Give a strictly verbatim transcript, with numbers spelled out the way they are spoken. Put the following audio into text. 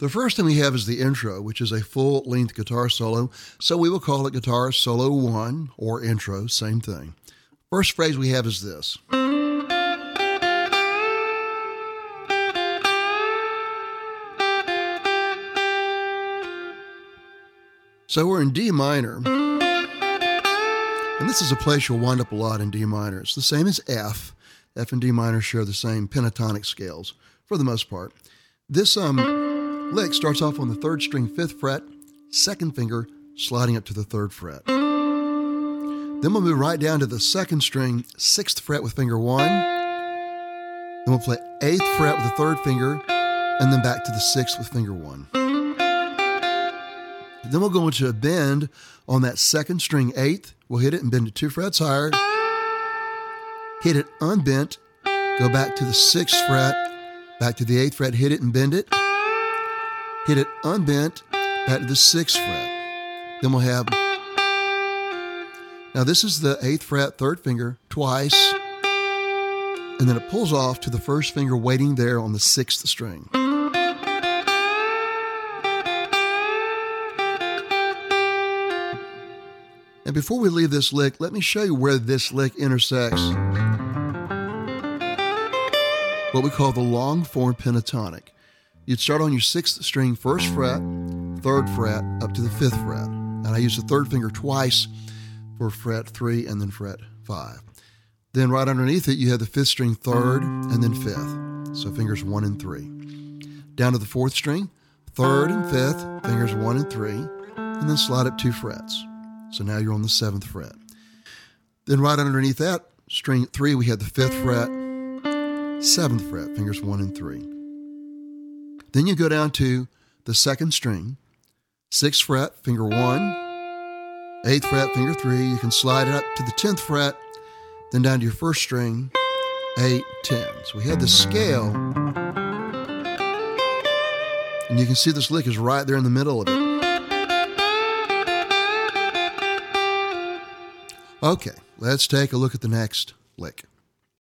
The first thing we have is the intro, which is a full-length guitar solo, so we will call it Guitar Solo one or intro, same thing. First phrase we have is this. So we're in D minor, and this is a place you'll wind up a lot in D minor. It's the same as F. F and D minor share the same pentatonic scales for the most part. This um, lick starts off on the third string, fifth fret, second finger sliding up to the third fret. Then we'll move right down to the second string, sixth fret with finger one. Then we'll play eighth fret with the third finger, and then back to the sixth with finger one. Then we'll go into a bend on that second string, eighth. We'll hit it and bend it two frets higher. Hit it unbent, go back to the sixth fret, back to the eighth fret, hit it and bend it. Hit it unbent, back to the sixth fret. Then we'll have, now this is the eighth fret, third finger, twice, and then it pulls off to the first finger waiting there on the sixth string. And before we leave this lick, let me show you where this lick intersects what we call the long form pentatonic. You'd start on your sixth string, first fret, third fret, up to the fifth fret. And I use the third finger twice for fret three and then fret five. Then right underneath it, you have the fifth string, third, and then fifth. So fingers one and three. Down to the fourth string, third and fifth, fingers one and three, and then slide up two frets. So now you're on the seventh fret. Then right underneath that, string three, we have the fifth fret, seventh fret, fingers one and three. Then you go down to the second string, sixth fret, finger one, eighth fret, finger three. You can slide it up to the tenth fret, then down to your first string, eight, ten. So we have the scale, and you can see this lick is right there in the middle of it. Okay, let's take a look at the next lick.